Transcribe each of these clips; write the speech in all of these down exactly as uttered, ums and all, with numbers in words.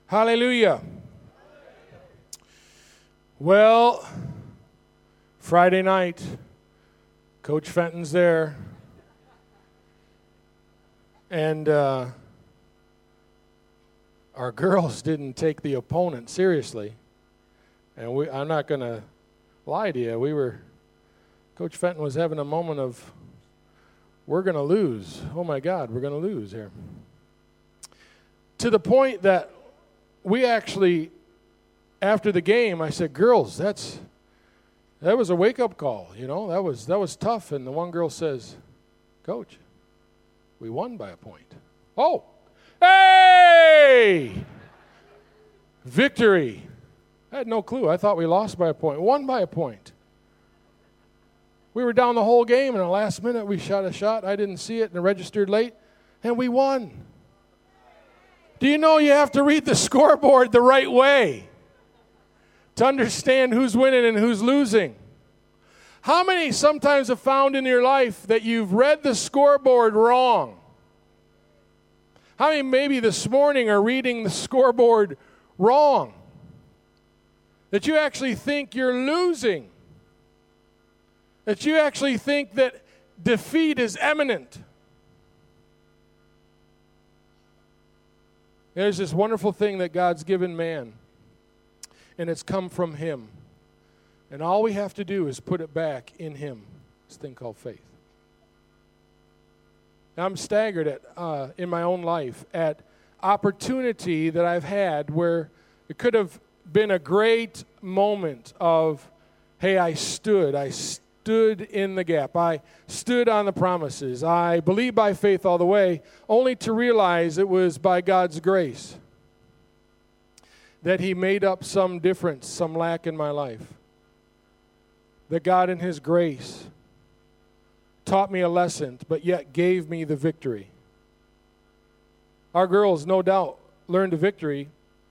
Hallelujah. Well, Friday night, Coach Fenton's there, and uh, our girls didn't take the opponent seriously, and we, I'm not going to lie to you, we were, Coach Fenton was having a moment of, we're going to lose. Oh my God, we're going to lose here. To the point that we actually, after the game, I said, girls, that's that was a wake-up call, you know, that was that was tough. And the one girl says, Coach, we won by a point. Oh, hey! Victory. I had no clue. I thought we lost by a point. Won by a point. We were down the whole game, and in the last minute we shot a shot. I didn't see it and it registered late, and we won. Do you know you have to read the scoreboard the right way to understand who's winning and who's losing? How many sometimes have found in your life that you've read the scoreboard wrong? How many maybe this morning are reading the scoreboard wrong? That you actually think you're losing? That you actually think that defeat is imminent? There's this wonderful thing that God's given man, and it's come from Him. And all we have to do is put it back in Him, this thing called faith. Now, I'm staggered at uh, in my own life at opportunity that I've had where it could have been a great moment of, hey, I stood, I stood. stood in the gap. I stood on the promises. I believed by faith all the way, only to realize it was by God's grace that He made up some difference, some lack in my life. That God in His grace taught me a lesson, but yet gave me the victory. Our girls, no doubt, learned the victory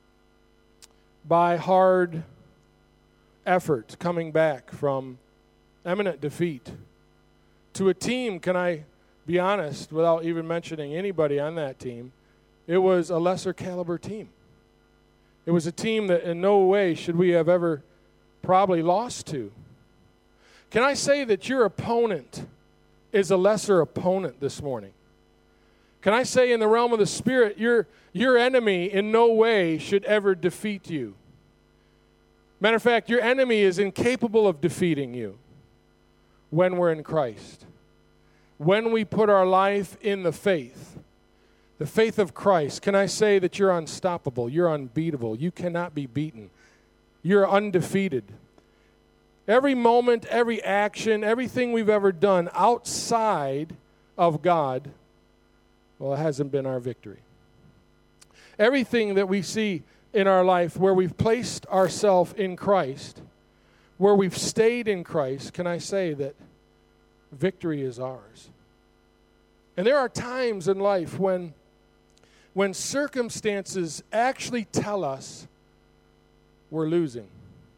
by hard effort coming back from imminent defeat. To a team, can I be honest, without even mentioning anybody on that team, it was a lesser caliber team. It was a team that in no way should we have ever probably lost to. Can I say that your opponent is a lesser opponent this morning? Can I say in the realm of the Spirit, your, your enemy in no way should ever defeat you? Matter of fact, your enemy is incapable of defeating you. When we're in Christ, when we put our life in the faith, the faith of Christ, can I say that you're unstoppable, you're unbeatable, you cannot be beaten, you're undefeated. Every moment, every action, everything we've ever done outside of God, well, it hasn't been our victory. Everything that we see in our life where we've placed ourselves in Christ, where we've stayed in Christ, can I say that victory is ours? And there are times in life when, when circumstances actually tell us we're losing.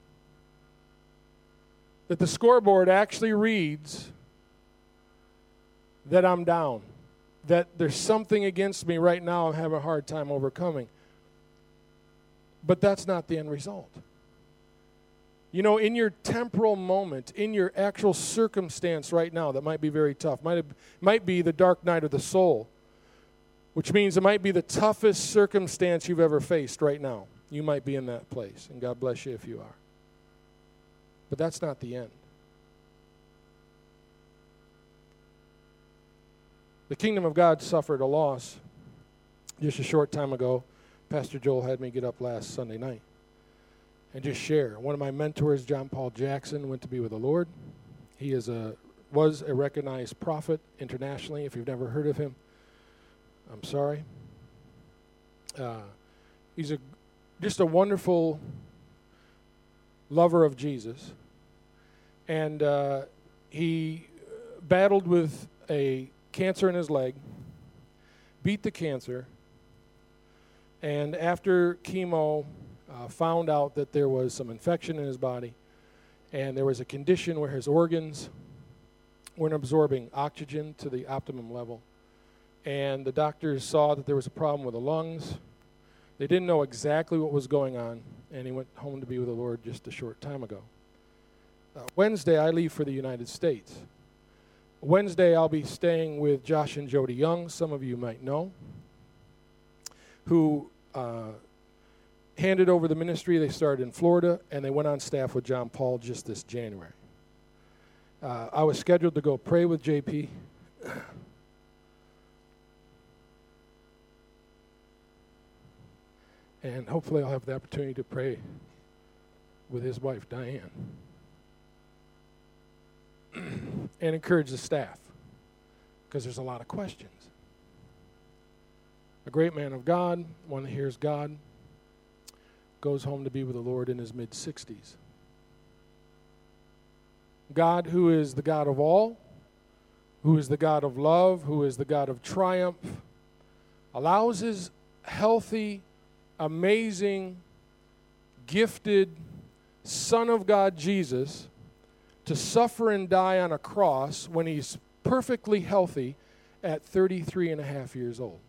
That the scoreboard actually reads that I'm down, that there's something against me right now I'm having a hard time overcoming. But that's not the end result. You know, in your temporal moment, in your actual circumstance right now, that might be very tough, might have, might be the dark night of the soul, which means it might be the toughest circumstance you've ever faced right now. You might be in that place, and God bless you if you are. But that's not the end. The kingdom of God suffered a loss just a short time ago. Pastor Joel had me get up last Sunday night and just share. One of my mentors, John Paul Jackson, went to be with the Lord. He is a was a recognized prophet internationally. If you've never heard of him, I'm sorry. Uh, he's a just a wonderful lover of Jesus. And uh, he battled with a cancer in his leg, beat the cancer, and after chemo, uh, found out that there was some infection in his body, and there was a condition where his organs weren't absorbing oxygen to the optimum level. And the doctors saw that there was a problem with the lungs. They didn't know exactly what was going on, and he went home to be with the Lord just a short time ago. Uh, Wednesday, I leave for the United States. Wednesday, I'll be staying with Josh and Jody Young, some of you might know, who uh, handed over the ministry. They started in Florida, and they went on staff with John Paul just this January. Uh, I was scheduled to go pray with J P. And hopefully I'll have the opportunity to pray with his wife, Diane. And encourage the staff, because there's a lot of questions. A great man of God, one that hears God, goes home to be with the Lord in his mid-sixties. God, who is the God of all, who is the God of love, who is the God of triumph, allows his healthy, amazing, gifted Son of God, Jesus, to suffer and die on a cross when he's perfectly healthy at thirty-three and a half years old.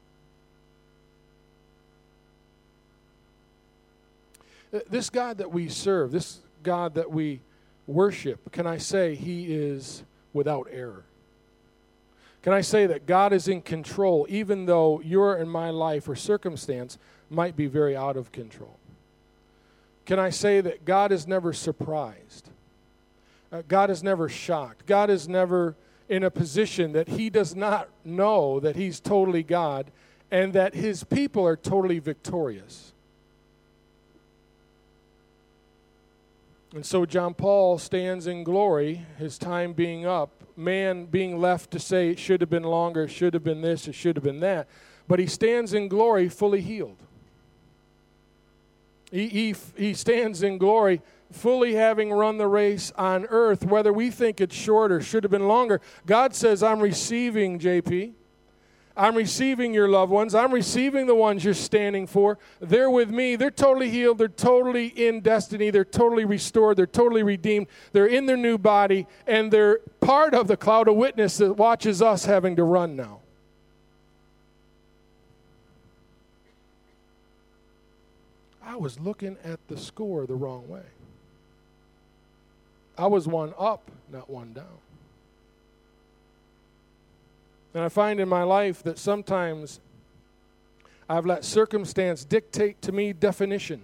This God that we serve, this God that we worship, can I say he is without error? Can I say that God is in control, even though your and my life or circumstance might be very out of control? Can I say that God is never surprised? Uh, God is never shocked. God is never in a position that he does not know that he's totally God and that his people are totally victorious. And so John Paul stands in glory, his time being up, man being left to say it should have been longer, it should have been this, it should have been that. But he stands in glory fully healed. He, he, he stands in glory fully having run the race on earth, whether we think it's short or should have been longer. God says, I'm receiving, J P. I'm receiving your loved ones. I'm receiving the ones you're standing for. They're with me. They're totally healed. They're totally in destiny. They're totally restored. They're totally redeemed. They're in their new body, and they're part of the cloud of witness that watches us having to run now. I was looking at the score the wrong way. I was one up, not one down. And I find in my life that sometimes I've let circumstance dictate to me definition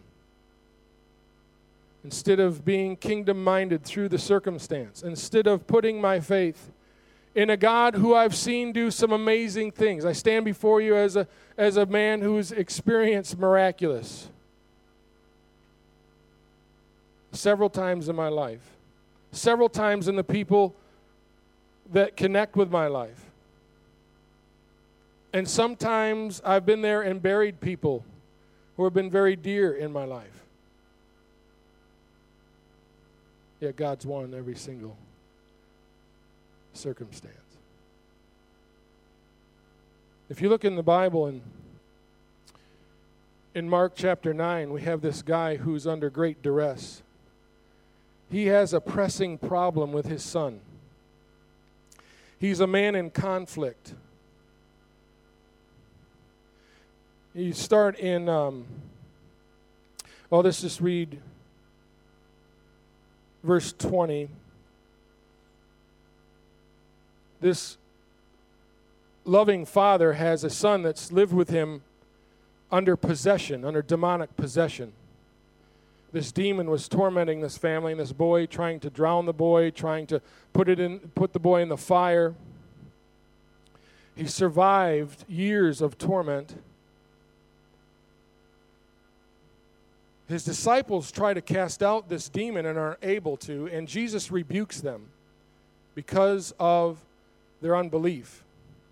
instead of being kingdom-minded through the circumstance, instead of putting my faith in a God who I've seen do some amazing things. I stand before you as a, as a man who's experienced miraculous several times in my life, several times in the people that connect with my life. And sometimes I've been there and buried people who have been very dear in my life. Yet God's won every single circumstance. If you look in the Bible, in, in Mark chapter nine, we have this guy who's under great duress. He has a pressing problem with his son. He's a man in conflict. You start in, um, well, let's just read verse twenty. This loving father has a son that's lived with him under possession, under demonic possession. This demon was tormenting this family and this boy, trying to drown the boy, trying to put it in, put the boy in the fire. He survived years of torment. His disciples try to cast out this demon and aren't able to, and Jesus rebukes them because of their unbelief.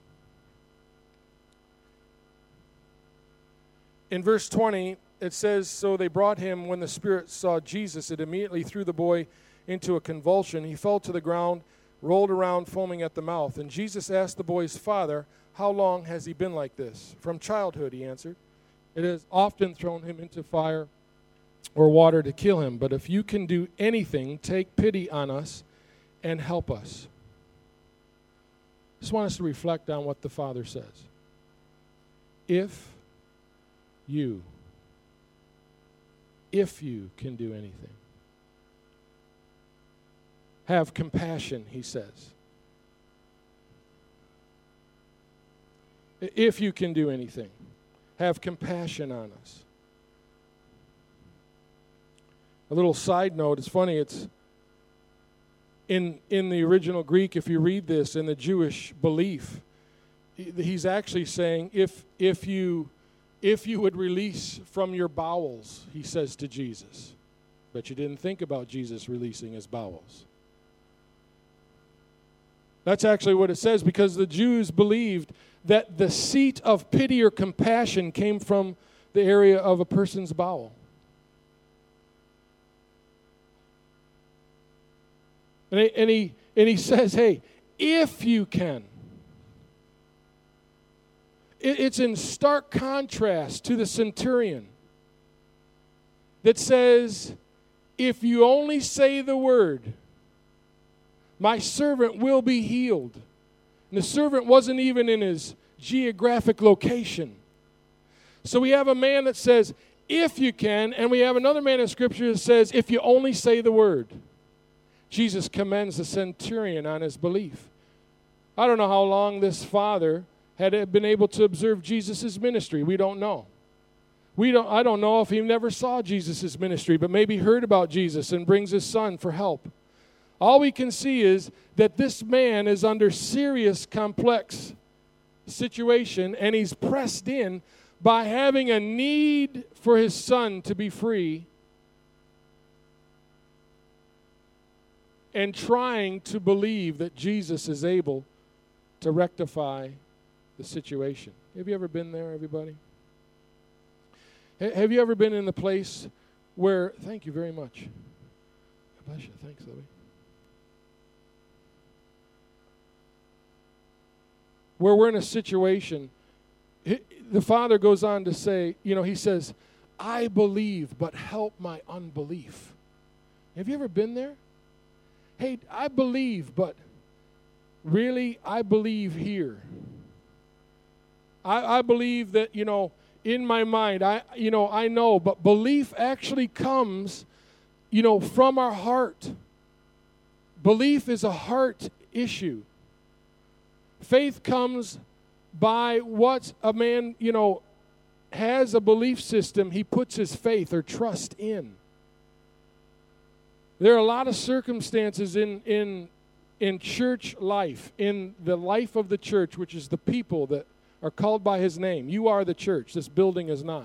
In verse twenty, it says, so they brought him. When the spirit saw Jesus, it immediately threw the boy into a convulsion. He fell to the ground, rolled around, foaming at the mouth. And Jesus asked the boy's father, how long has he been like this? From childhood, he answered. It has often thrown him into fire or water to kill him. But if you can do anything, take pity on us and help us. I just want us to reflect on what the Father says. If you if you can do anything. Have compassion, he says. If you can do anything, have compassion on us. A little side note, it's funny, it's in in the original Greek, if you read this in the Jewish belief, he's actually saying, if if you if you would release from your bowels, he says to Jesus. But you didn't think about Jesus releasing his bowels. That's actually what it says, because the Jews believed that the seat of pity or compassion came from the area of a person's bowel. And he, and he, and he says, hey, if you can. It, it's in stark contrast to the centurion that says, if you only say the word, my servant will be healed. And the servant wasn't even in his geographic location. So we have a man that says, if you can, and we have another man in Scripture that says, if you only say the word. Jesus commends the centurion on his belief. I don't know how long this father had been able to observe Jesus' ministry. We don't know. We don't. I don't know if he never saw Jesus' ministry, but maybe heard about Jesus and brings his son for help. All we can see is that this man is under serious, complex situation, and he's pressed in by having a need for his son to be free and trying to believe that Jesus is able to rectify the situation. Have you ever been there, everybody? Have you ever been in the place where, thank you very much. God bless you. Thanks, Libby. Where we're in a situation, the Father goes on to say, you know, he says, I believe, but help my unbelief. Have you ever been there? Hey, I believe, but really, I believe here. I, I believe that, you know, in my mind, I, you know, I know, but belief actually comes, you know, from our heart. Belief is a heart issue. Faith comes by what a man, you know, has a belief system he puts his faith or trust in. There are a lot of circumstances in, in, in church life, in the life of the church, which is the people that are called by his name. You are the church. This building is not.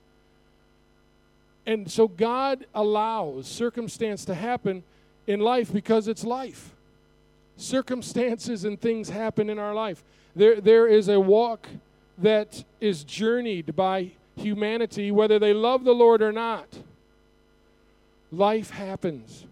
And so God allows circumstance to happen in life because it's life. Circumstances and things happen in our life. There, there is a walk that is journeyed by humanity, whether they love the Lord or not. Life happens.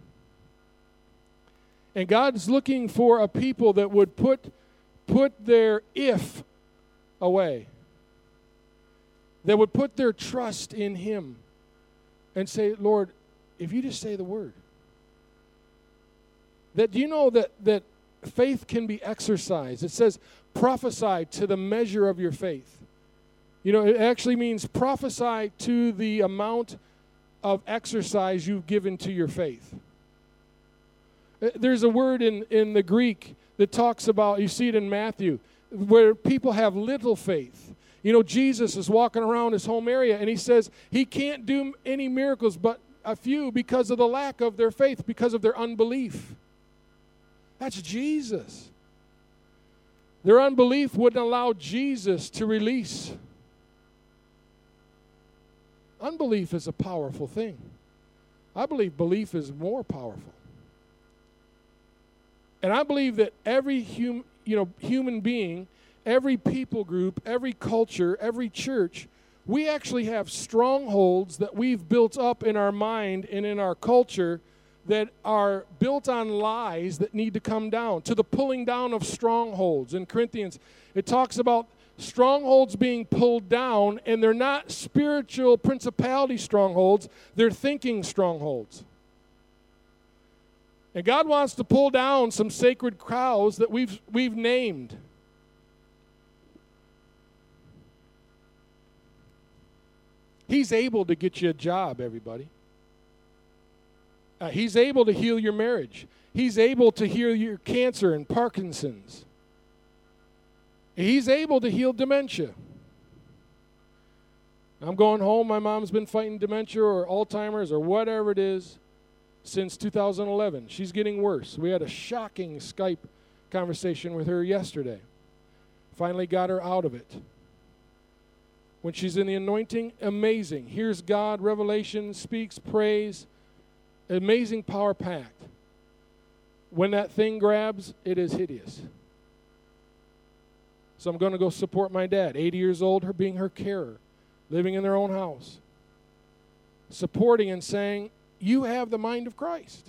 And God's looking for a people that would put, put their if away. That would put their trust in him and say, Lord, if you just say the word. That, do you know that, that faith can be exercised? It says, prophesy to the measure of your faith. You know, it actually means prophesy to the amount of exercise you've given to your faith. There's a word in, in the Greek that talks about, you see it in Matthew, where people have little faith. You know, Jesus is walking around his home area, and he says he can't do any miracles but a few because of the lack of their faith, because of their unbelief. That's Jesus. Their unbelief wouldn't allow Jesus to release. Unbelief is a powerful thing. I believe belief is more powerful. And I believe that every hum, you know, human being, every people group, every culture, every church, we actually have strongholds that we've built up in our mind and in our culture that are built on lies that need to come down, to the pulling down of strongholds. In Corinthians, it talks about strongholds being pulled down, and they're not spiritual principality strongholds, they're thinking strongholds. And God wants to pull down some sacred cows that we've we've named. He's able to get you a job, everybody. Uh, he's able to heal your marriage. He's able to heal your cancer and Parkinson's. He's able to heal dementia. I'm going home. My mom's been fighting dementia or Alzheimer's or whatever it is since two thousand eleven. She's getting worse. We had a shocking Skype conversation with her yesterday. Finally got her out of it. When she's in the anointing, amazing. Hears God, revelation, speaks, prays. Amazing power packed. When that thing grabs, it is hideous. So I'm going to go support my dad, eighty years old, her being her carer, living in their own house. Supporting and saying, you have the mind of Christ.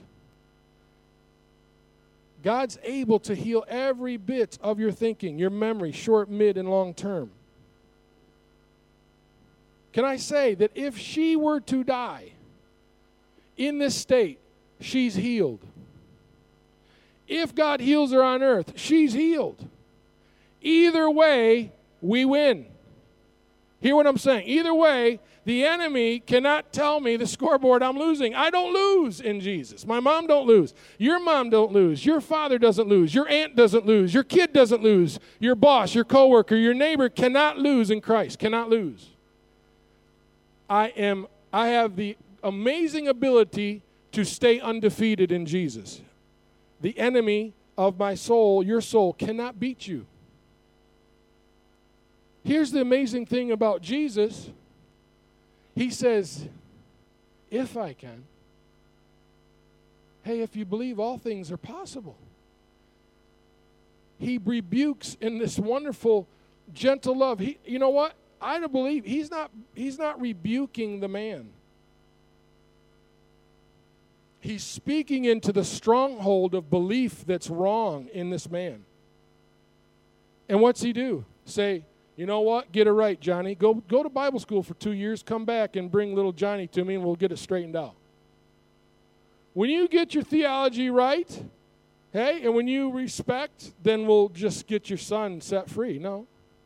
God's able to heal every bit of your thinking, your memory, short, mid, and long term. Can I say that if she were to die in this state, she's healed. If God heals her on earth, she's healed. Either way, we win. Hear what I'm saying? Either way, the enemy cannot tell me the scoreboard I'm losing. I don't lose in Jesus. My mom don't lose. Your mom don't lose. Your father doesn't lose. Your aunt doesn't lose. Your kid doesn't lose. Your boss, your coworker, your neighbor cannot lose in Christ. Cannot lose. I am I have the amazing ability to stay undefeated in Jesus. The enemy of my soul, your soul, cannot beat you. Here's the amazing thing about Jesus. He says, if I can. Hey, if you believe, all things are possible. He rebukes in this wonderful, gentle love. He, you know what? I don't believe he's not, he's not rebuking the man. He's speaking into the stronghold of belief that's wrong in this man. And what's he do? Say, you know what? Get it right, Johnny. Go, go to Bible school for two years. Come back and bring little Johnny to me, and we'll get it straightened out. When you get your theology right, hey, and when you respect, then we'll just get your son set free. No.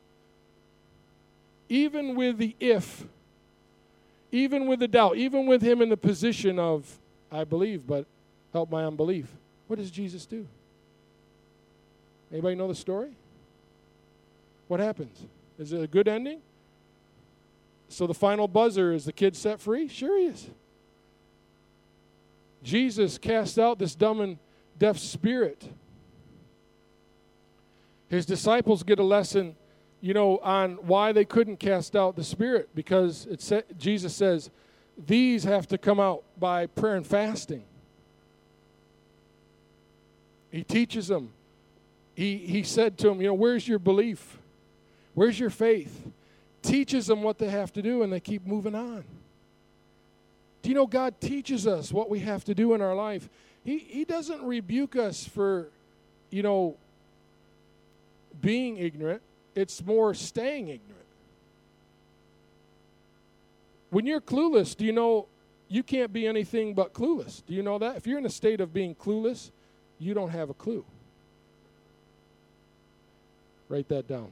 Even with the if, even with the doubt, even with him in the position of, I believe, but help my unbelief, what does Jesus do? Anybody know the story? What happens? Is it a good ending? So the final buzzer, is the kid set free? Sure he is. Jesus cast out this dumb and deaf spirit. His disciples get a lesson, you know, on why they couldn't cast out the spirit, because it sa- Jesus says, these have to come out by prayer and fasting. He teaches them. He, he said to them, you know, where's your belief? Where's your faith? Teaches them what they have to do, and they keep moving on. Do you know God teaches us what we have to do in our life? He, he doesn't rebuke us for, you know, being ignorant. It's more staying ignorant. When you're clueless, do you know you can't be anything but clueless? Do you know that? If you're in a state of being clueless, you don't have a clue. Write that down.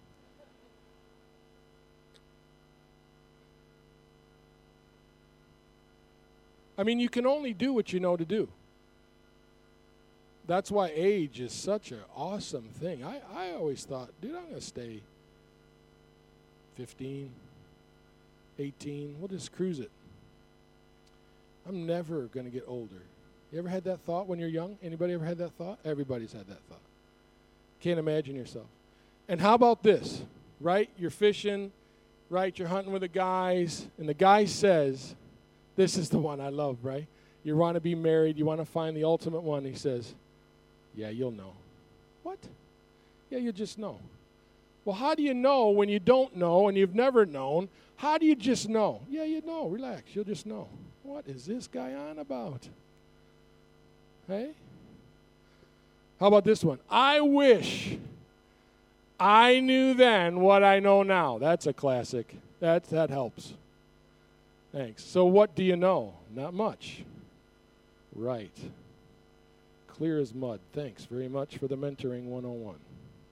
I mean, you can only do what you know to do. That's why age is such an awesome thing. I, I always thought, dude, I'm going to stay fifteen, eighteen. We'll just cruise it. I'm never going to get older. You ever had that thought when you're young? Anybody ever had that thought? Everybody's had that thought. Can't imagine yourself. And how about this, right? You're fishing, right? You're hunting with the guys, and the guy says, this is the one I love, right? You want to be married. You want to find the ultimate one. He says, yeah, you'll know. What? Yeah, you just know. Well, how do you know when you don't know and you've never known? How do you just know? Yeah, you know. Relax. You'll just know. What is this guy on about? Hey? How about this one? I wish I knew then what I know now. That's a classic. That, that helps. Thanks. So what do you know? Not much. Right. Clear as mud. Thanks very much for the mentoring one oh one.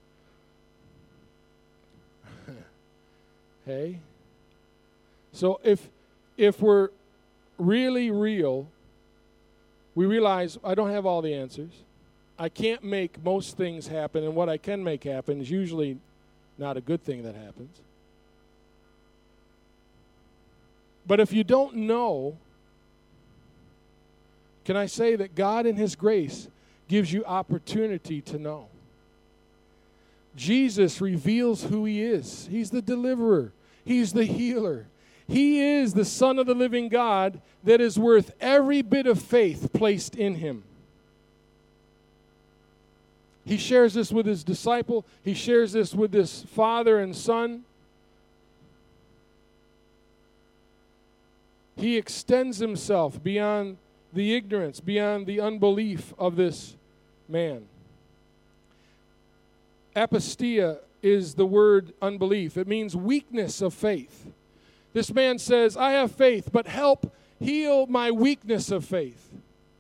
Hey? So if if we're really real we realize I don't have all the answers. I can't make most things happen, and what I can make happen is usually not a good thing that happens. But if you don't know, can I say that God in His grace gives you opportunity to know? Jesus reveals who He is. He's the deliverer. He's the healer. He is the Son of the living God that is worth every bit of faith placed in Him. He shares this with His disciple. He shares this with this father and son. He extends Himself beyond the ignorance, beyond the unbelief of this man. Apostia is the word unbelief. It means weakness of faith. This man says, I have faith, but help heal my weakness of faith.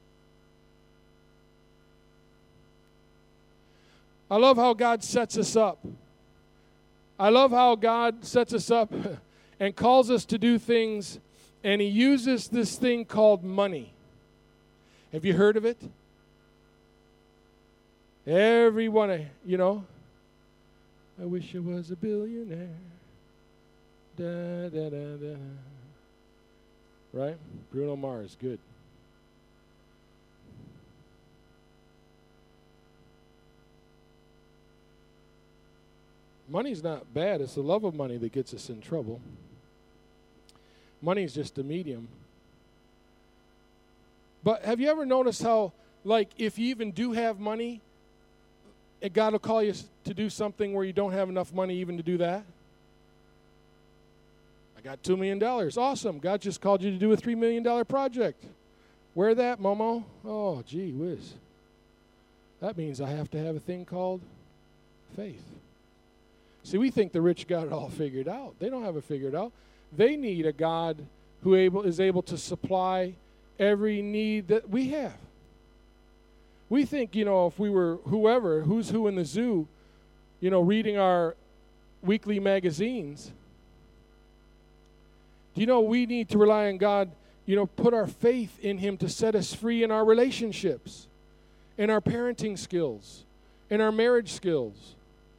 I love how God sets us up. I love how God sets us up and calls us to do things, and He uses this thing called money. Have you heard of it? Everyone, you know, I wish I was a billionaire. Da, da, da, da. Right? Bruno Mars, good. Money's not bad. It's the love of money that gets us in trouble. Money's just a medium. But have you ever noticed how, like, if you even do have money, God will call you to do something where you don't have enough money even to do that? I got two million dollars. Awesome. God just called you to do a three million dollars project. Where that, Momo? Oh, gee whiz. That means I have to have a thing called faith. See, we think the rich got it all figured out. They don't have it figured out. They need a God who able is able to supply every need that we have. We think, you know, if we were whoever, who's who in the zoo, you know, reading our weekly magazines, do you know we need to rely on God, you know, put our faith in Him to set us free in our relationships, in our parenting skills, in our marriage skills.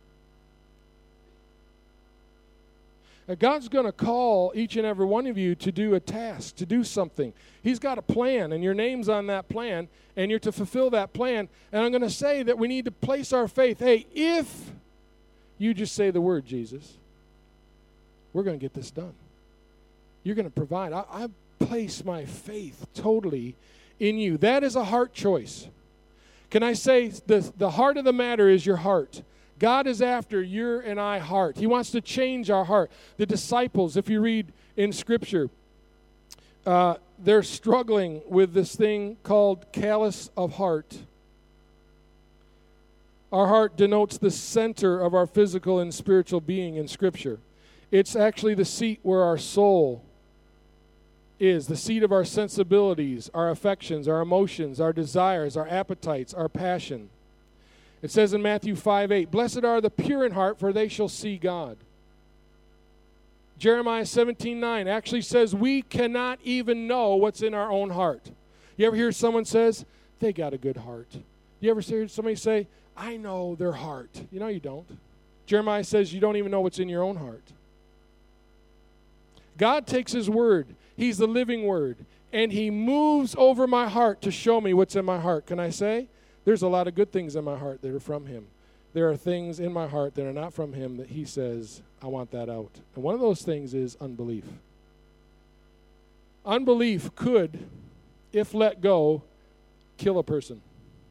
God's going to call each and every one of you to do a task, to do something. He's got a plan, and your name's on that plan, and you're to fulfill that plan. And I'm going to say that we need to place our faith. Hey, if you just say the word, Jesus, we're going to get this done. You're going to provide. I, I place my faith totally in you. That is a heart choice. Can I say the, the heart of the matter is your heart. God is after your and I heart. He wants to change our heart. The disciples, if you read in Scripture, uh, they're struggling with this thing called callous of heart. Our heart denotes the center of our physical and spiritual being in Scripture. It's actually the seat where our soul is, the seat of our sensibilities, our affections, our emotions, our desires, our appetites, our passion. It says in Matthew five eight, blessed are the pure in heart, for they shall see God. Jeremiah seventeen nine actually says we cannot even know what's in our own heart. You ever hear someone says, they got a good heart? You ever hear somebody say, I know their heart? You know you don't. Jeremiah says you don't even know what's in your own heart. God takes His word. He's the living word. And He moves over my heart to show me what's in my heart. Can I say? There's a lot of good things in my heart that are from Him. There are things in my heart that are not from Him that He says, I want that out. And one of those things is unbelief. Unbelief could, if let go, kill a person.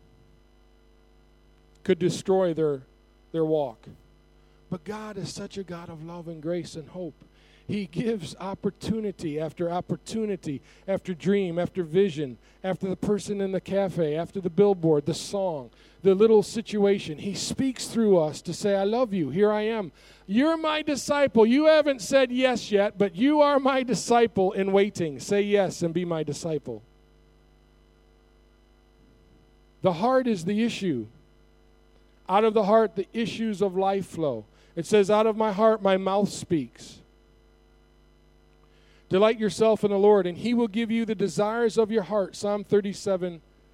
Could destroy their, their walk. But God is such a God of love and grace and hope. He gives opportunity after opportunity, after dream, after vision, after the person in the cafe, after the billboard, the song, the little situation. He speaks through us to say, I love you. Here I am. You're my disciple. You haven't said yes yet, but you are my disciple in waiting. Say yes and be my disciple. The heart is the issue. Out of the heart, the issues of life flow. It says, out of my heart, my mouth speaks. Delight yourself in the Lord, and He will give you the desires of your heart. Psalm thirty-seven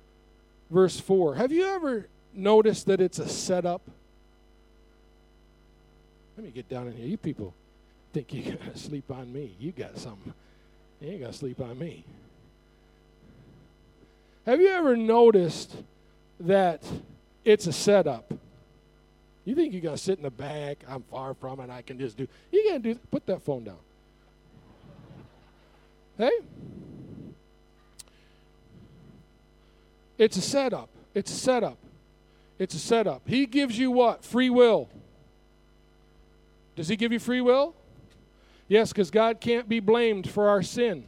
verse four. Have you ever noticed that it's a setup? Let me get down in here. You people think you're going to sleep on me. You got something. You ain't going to sleep on me. Have you ever noticed that it's a setup? You think you're going to sit in the back, I'm far from it, I can just do. You can't do, put that phone down. Hey? It's a setup. It's a setup. It's a setup. He gives you what? Free will. Does he give you free will? Yes, because God can't be blamed for our sin.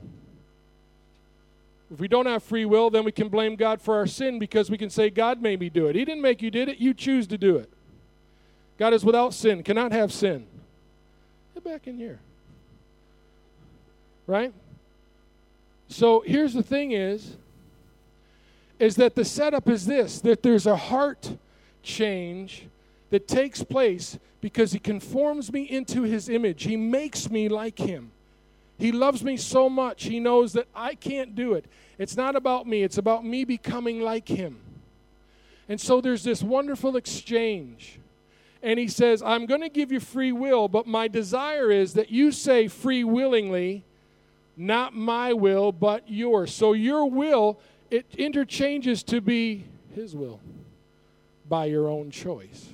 If we don't have free will, then we can blame God for our sin because we can say, God made me do it. He didn't make you did it. You choose to do it. God is without sin, cannot have sin. Get back in here. Right? So here's the thing is, is that the setup is this, that there's a heart change that takes place because he conforms me into his image. He makes me like him. He loves me so much, he knows that I can't do it. It's not about me, it's about me becoming like him. And so there's this wonderful exchange. And he says, I'm going to give you free will, but my desire is that you say free willingly, not my will, but yours. So your will, it interchanges to be his will by your own choice.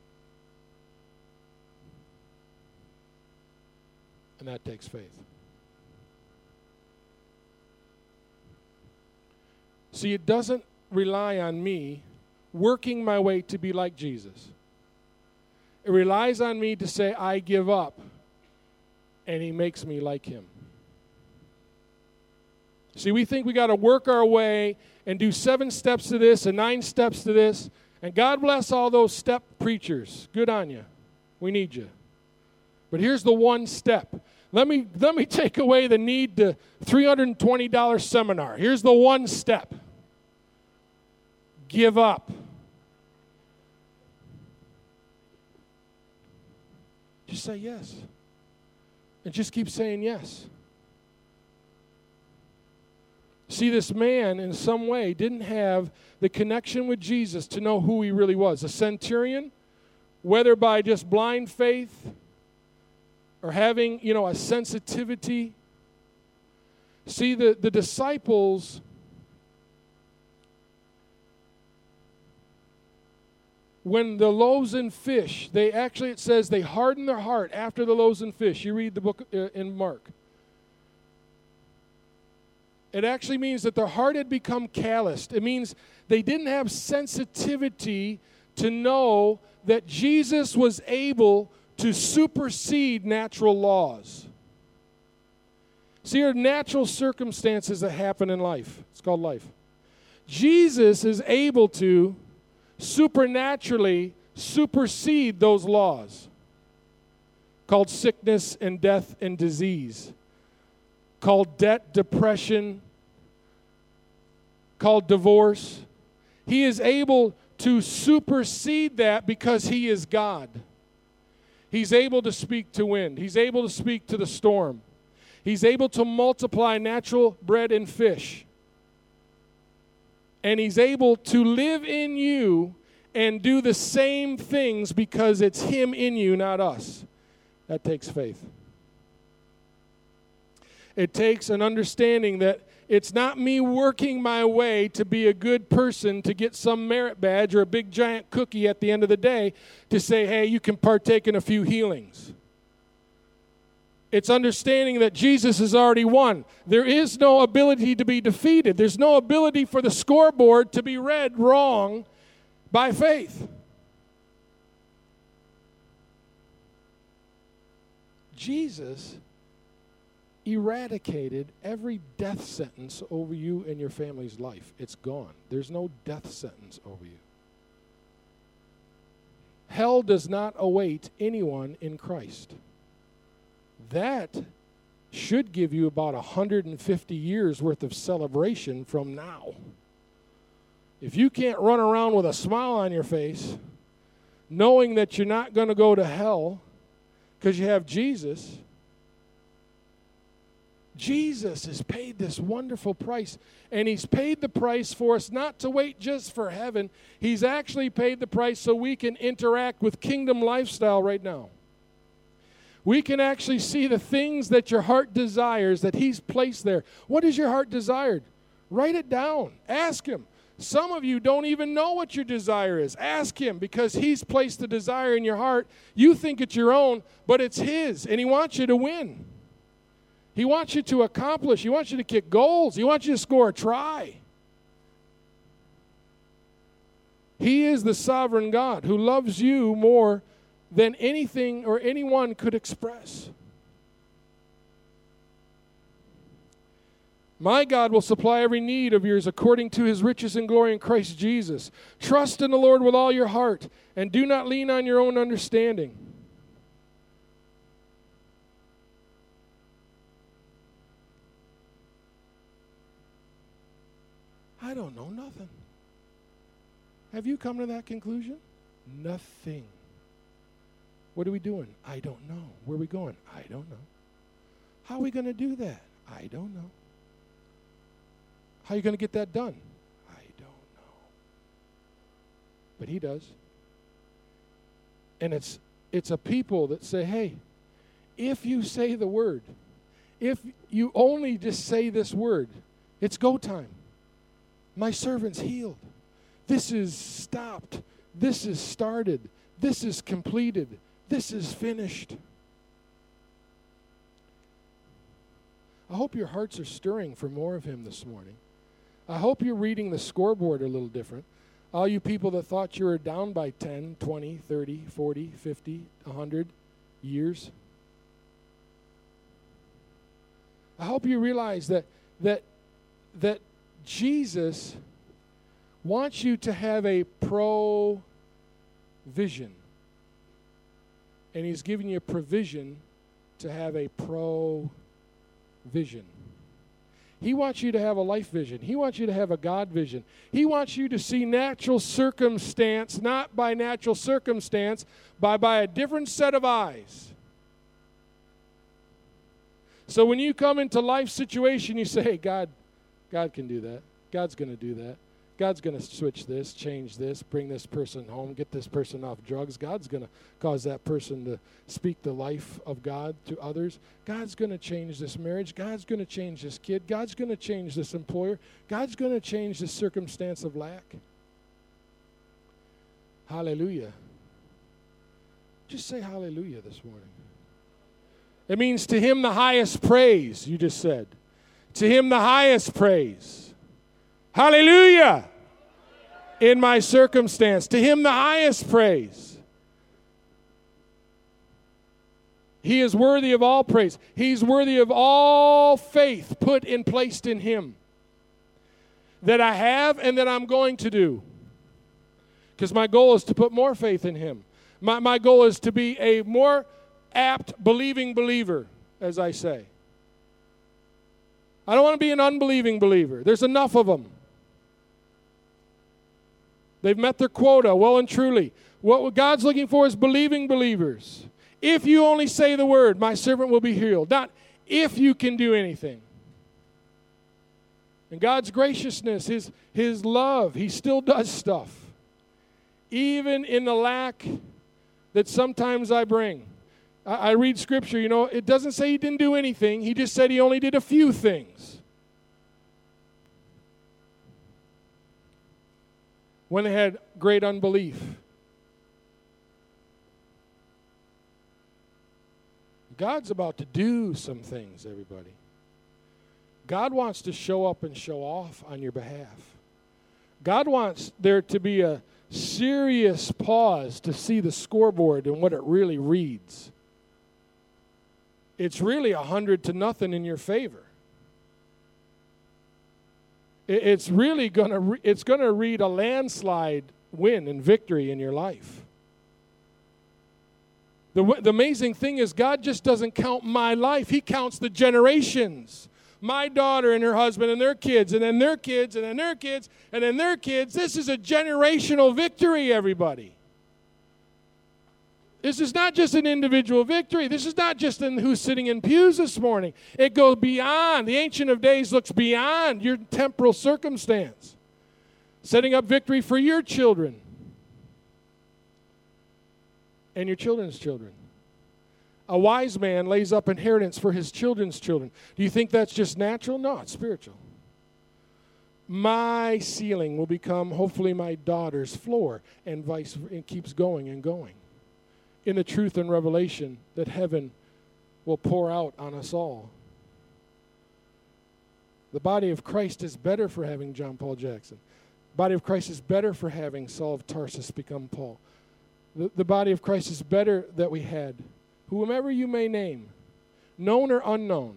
And that takes faith. See, it doesn't rely on me working my way to be like Jesus. It relies on me to say, I give up, and he makes me like him. See, we think we got to work our way and do seven steps to this and nine steps to this, and God bless all those step preachers. Good on you. We need you. But here's the one step. Let me, let me take away the need to three hundred twenty dollars seminar. Here's the one step. Give up. Just say yes. And just keep saying yes. See, this man in some way didn't have the connection with Jesus to know who he really was. A centurion, whether by just blind faith or having, you know, a sensitivity. See, the, the disciples, when the loaves and fish, they actually, it says, they hardened their heart after the loaves and fish. You read the book uh, in Mark. It actually means that their heart had become calloused. It means they didn't have sensitivity to know that Jesus was able to supersede natural laws. See, there are natural circumstances that happen in life. It's called life. Jesus is able to supernaturally supersede those laws called sickness and death and disease, called debt, depression, called divorce. He is able to supersede that because he is God. He's able to speak to wind. He's able to speak to the storm. He's able to multiply natural bread and fish. And he's able to live in you and do the same things because it's him in you, not us. That takes faith. It takes an understanding that it's not me working my way to be a good person to get some merit badge or a big giant cookie at the end of the day to say, hey, you can partake in a few healings. It's understanding that Jesus has already won. There is no ability to be defeated. There's no ability for the scoreboard to be read wrong by faith. Jesus eradicated every death sentence over you and your family's life. It's gone. There's no death sentence over you. Hell does not await anyone in Christ. That should give you about one hundred fifty years worth of celebration from now. If you can't run around with a smile on your face, knowing that you're not going to go to hell because you have Jesus, Jesus has paid this wonderful price, and he's paid the price for us not to wait just for heaven. He's actually paid the price so we can interact with kingdom lifestyle right now. We can actually see the things that your heart desires that he's placed there. What is your heart desired? Write it down. Ask him. Some of you don't even know what your desire is. Ask him, because he's placed the desire in your heart. You think it's your own, but it's his, and he wants you to win. He wants you to accomplish. He wants you to kick goals. He wants you to score a try. He is the sovereign God who loves you more than anything or anyone could express. My God will supply every need of yours according to his riches and glory in Christ Jesus. Trust in the Lord with all your heart, and do not lean on your own understanding. I don't know nothing. Have you come to that conclusion? Nothing. What are we doing? I don't know. Where are we going? I don't know. How are we going to do that? I don't know. How are you going to get that done? I don't know. But he does. And it's it's a people that say, hey, if you say the word, if you only just say this word, it's go time. My servant's healed. This is stopped. This is started. This is completed. This is finished. I hope your hearts are stirring for more of him this morning. I hope you're reading the scoreboard a little different. All you people that thought you were down by ten, twenty, thirty, forty, fifty, one hundred years. I hope you realize that that that Jesus wants you to have a pro-vision. And he's giving you provision to have a pro-vision. He wants you to have a life vision. He wants you to have a God vision. He wants you to see natural circumstance, not by natural circumstance, but by a different set of eyes. So when you come into life situation, you say, hey, God, God can do that. God's going to do that. God's going to switch this, change this, bring this person home, get this person off drugs. God's going to cause that person to speak the life of God to others. God's going to change this marriage. God's going to change this kid. God's going to change this employer. God's going to change this circumstance of lack. Hallelujah. Just say hallelujah this morning. It means to him the highest praise, you just said. To him the highest praise. Hallelujah. In my circumstance. To him the highest praise. He is worthy of all praise. He's worthy of all faith put and placed in him. That I have and that I'm going to do. Because my goal is to put more faith in him. My, my goal is to be a more apt, believing believer, as I say. I don't want to be an unbelieving believer. There's enough of them. They've met their quota well and truly. What God's looking for is believing believers. If you only say the word, my servant will be healed. Not if you can do anything. And God's graciousness, his, his love, he still does stuff. Even in the lack that sometimes I bring. I, I read scripture, you know, it doesn't say he didn't do anything. He just said he only did a few things. When they had great unbelief. God's about to do some things, everybody. God wants to show up and show off on your behalf. God wants there to be a serious pause to see the scoreboard and what it really reads. It's really a hundred to nothing in your favor. It's really going to re- it's going to read a landslide win and victory in your life. The, w- the amazing thing is God just doesn't count my life. He counts the generations. My daughter and her husband and their kids and then their kids and then their kids and then their kids. This is a generational victory, everybody. This is not just an individual victory. This is not just in who's sitting in pews this morning. It goes beyond. The Ancient of Days looks beyond your temporal circumstance. Setting up victory for your children and your children's children. A wise man lays up inheritance for his children's children. Do you think that's just natural? No, it's spiritual. My ceiling will become hopefully my daughter's floor, and vice versa. It keeps going and going. In the truth and revelation that heaven will pour out on us all. The body of Christ is better for having John Paul Jackson. The body of Christ is better for having Saul of Tarsus become Paul. The, the body of Christ is better that we had whomever you may name, known or unknown.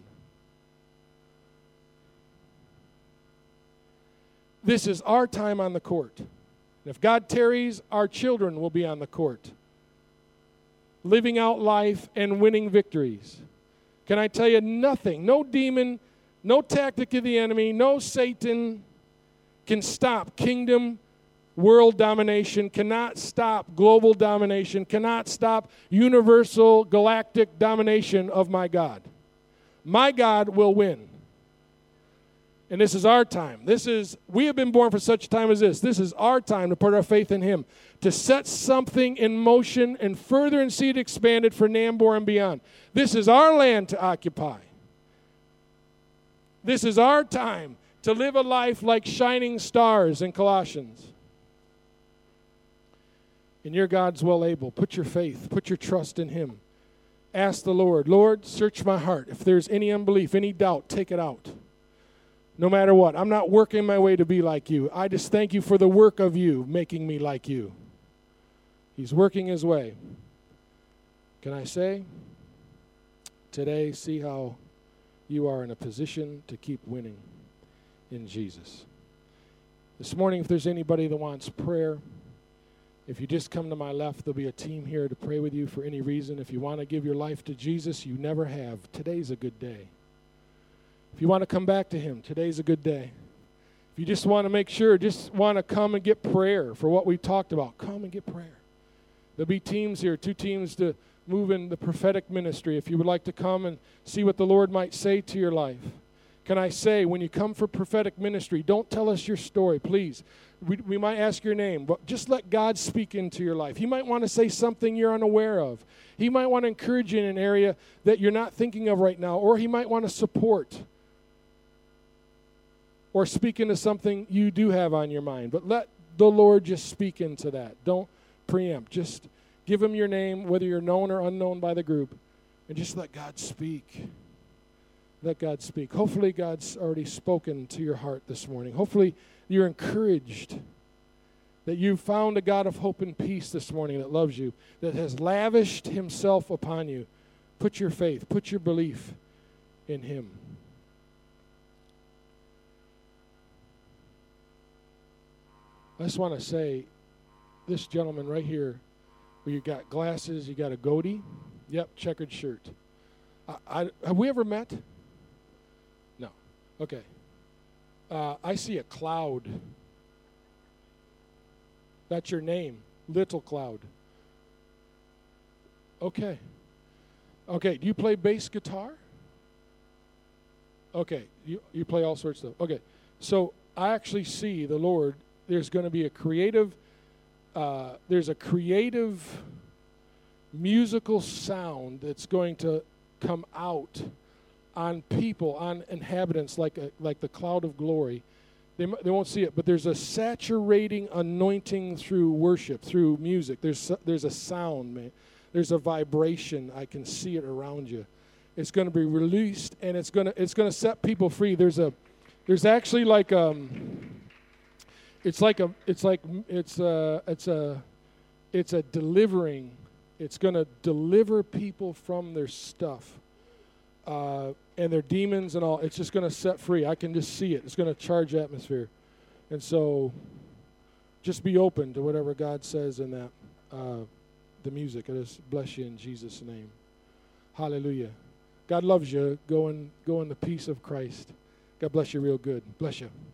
This is our time on the court. And if God tarries, our children will be on the court, living out life and winning victories. Can I tell you, nothing, no demon, no tactic of the enemy, no Satan can stop kingdom, world domination, cannot stop global domination, cannot stop universal galactic domination of my God. My God will win. And this is our time. This is, we have been born for such a time as this. This is our time to put our faith in Him, to set something in motion and further and see it expanded for Nambour and beyond. This is our land to occupy. This is our time to live a life like shining stars in Colossians. And your God's well able. Put your faith, put your trust in Him. Ask the Lord, Lord, search my heart. If there's any unbelief, any doubt, take it out. No matter what. I'm not working my way to be like you. I just thank you for the work of you making me like you. He's working His way. Can I say, today, see how you are in a position to keep winning in Jesus. This morning, if there's anybody that wants prayer, if you just come to my left, there'll be a team here to pray with you for any reason. If you want to give your life to Jesus, you never have. Today's a good day. If you want to come back to Him, today's a good day. If you just want to make sure, just want to come and get prayer for what we talked about, come and get prayer. There'll be teams here, two teams to move in the prophetic ministry. If you would like to come and see what the Lord might say to your life. Can I say, when you come for prophetic ministry, don't tell us your story, please. We, we might ask your name, but just let God speak into your life. He might want to say something you're unaware of. He might want to encourage you in an area that you're not thinking of right now, or He might want to support or speak into something you do have on your mind. But let the Lord just speak into that. Don't preempt. Just give Him your name, whether you're known or unknown by the group, and just let God speak. Let God speak. Hopefully God's already spoken to your heart this morning. Hopefully you're encouraged that you found a God of hope and peace this morning that loves you, that has lavished Himself upon you. Put your faith, put your belief in Him. I just want to say, this gentleman right here, where you got glasses, you got a goatee, yep, checkered shirt. I, I, have we ever met? No. Okay. Uh, I see a cloud. That's your name, Little Cloud. Okay. Okay, do you play bass guitar? Okay, you, you play all sorts of stuff. Okay, so I actually see the Lord. There's going to be a creative, uh, there's a creative musical sound that's going to come out on people, on inhabitants, like a, like the cloud of glory. They they won't see it, but there's a saturating anointing through worship, through music. There's there's a sound, man. There's a vibration. I can see it around you. It's going to be released, and it's going to it's going to set people free. There's a there's actually like um. It's like a, it's like, it's a, it's a, it's a delivering. It's going to deliver people from their stuff uh, and their demons and all. It's just going to set free. I can just see it. It's going to charge atmosphere. And so just be open to whatever God says in that, uh, the music. I just bless you in Jesus' name. Hallelujah. God loves you. Go in, go in the peace of Christ. God bless you real good. Bless you.